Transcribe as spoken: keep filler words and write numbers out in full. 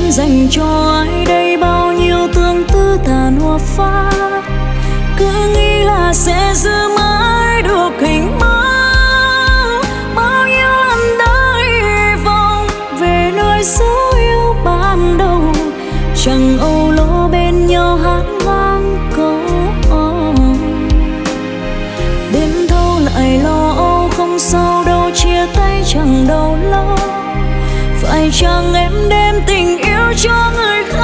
em dành cho ai đây, bao nhiêu tương tư tàn hoa phai. Cứ nghĩ là sẽ giữ mãi được hình bóng, bao nhiêu lần đã hy vọng về nơi dấu yêu ban đầu. Chẳng âu lo bên nhau hát vang câu âu, đêm thâu lại lo âu không sao đâu, chia tay chẳng đâu lâu. Phải chăng em đem tình yêu cho người khác?